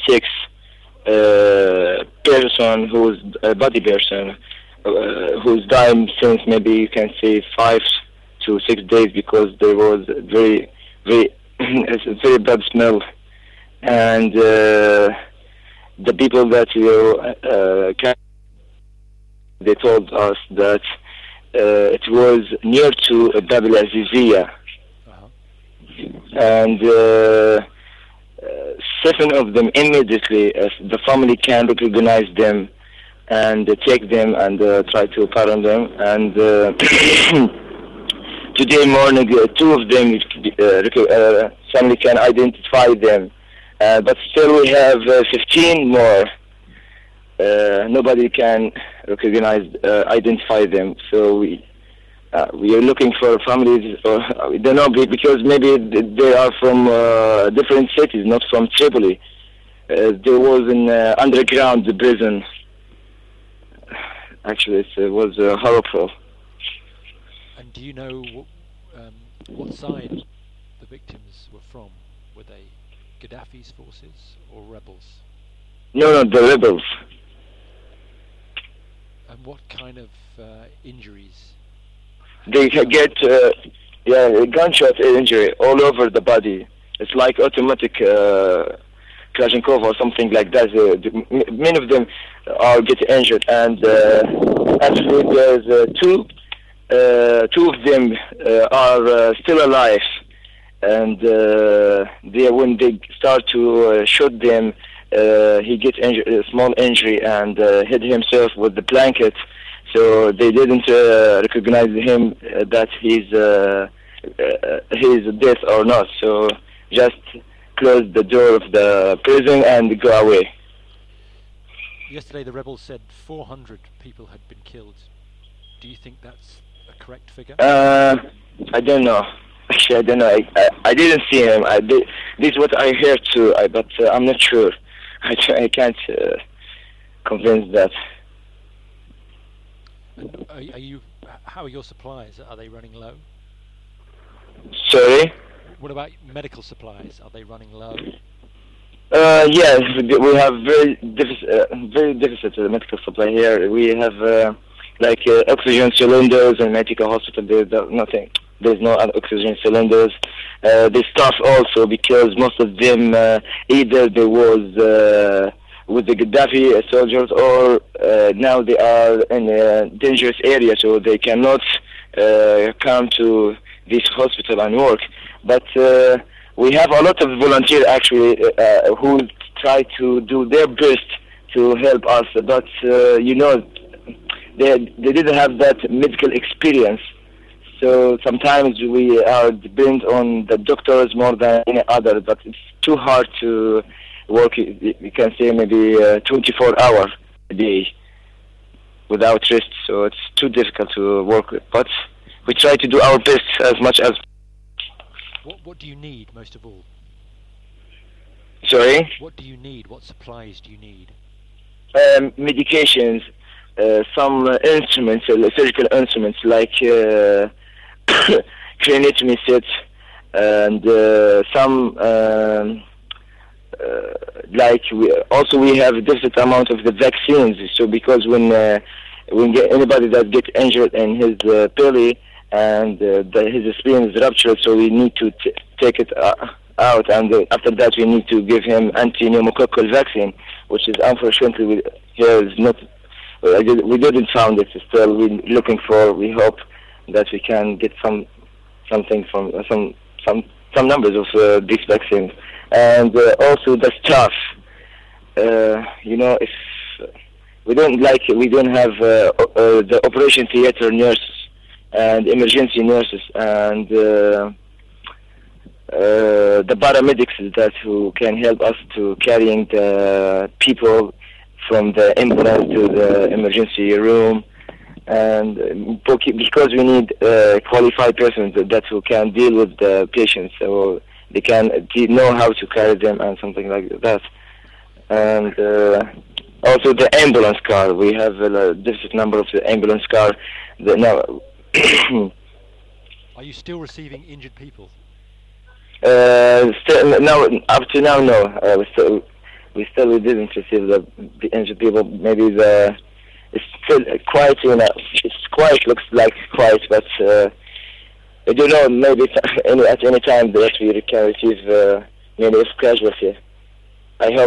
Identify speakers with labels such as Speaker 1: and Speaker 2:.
Speaker 1: six person who's a body person who's died since maybe you can say 5 to 6 days because there was very it's a very bad smell and the people that they told us that it was near to Bab el Azizia and 7 of them immediately the family can recognize them and take them and try to pardon them and today morning 2 of them family can identify them but still we have 15 more nobody can recognize identify them so we are looking for families we don't know because maybe they are from different cities not from Tripoli there was an underground prison. Actually, it was horrible.
Speaker 2: And do you know what side the victims were from? Were they Gaddafi's forces or rebels?
Speaker 1: No, the rebels.
Speaker 2: And what kind of injuries?
Speaker 1: They get gunshot injury all over the body. It's like automatic Kalashnikov or something like that. Many of them are getting injured, and actually there's 2 of them are still alive, and when they start to shoot them, he gets injured, a small injury and hit himself with the blanket, so they didn't recognize him that he's dead or not, so just close the door of the prison and go away.
Speaker 2: Yesterday the rebels said 400 people had been killed. Do you think that's a correct figure?
Speaker 1: I don't know. Actually, I don't know. I didn't see him. This is what I heard too, but I'm not sure. I can't convince that.
Speaker 2: How are your supplies? Are they running low?
Speaker 1: Sorry?
Speaker 2: What about medical supplies? Are they running low?
Speaker 1: Yes, we have very deficit medical supply here. We have oxygen cylinders in medical hospital. There's nothing. There's no oxygen cylinders. They staff also because most of them either they was with the Gaddafi soldiers or now they are in a dangerous area, so they cannot come to this hospital and work. But we have a lot of volunteers actually who try to do their best to help us, but they didn't have that medical experience. So sometimes we are dependent on the doctors more than any other, but it's too hard to work, we can say maybe 24 hours a day without rest, so it's too difficult to work with. But we try to do our best as much as.
Speaker 2: What do you need most of all?
Speaker 1: Sorry?
Speaker 2: What do you need? What supplies do you need?
Speaker 1: Medications, some instruments, surgical instruments like craniotomy sets, and some we have a deficit amount of the vaccines. So because when anybody that gets injured in his belly and his spleen is ruptured, so we need to take it out, and after that we need to give him anti-pneumococcal vaccine, which is unfortunately we didn't found it. Still we're looking for. We hope that we can get something from some numbers of these vaccines, and also the staff. If we don't have the operation theater nurses and emergency nurses and the paramedics that who can help us to carrying the people from the ambulance to the emergency room, and because we need qualified persons that who can deal with the patients, so they can know how to carry them and something like that. And also the ambulance car, we have a deficit number of the ambulance car.
Speaker 2: Are you still receiving injured people?
Speaker 1: Still, no, up to now, no. we didn't receive the injured people. Maybe it's still quiet, it's quiet, looks like quiet, but I don't know, maybe at any time that we can receive many casualties. I hope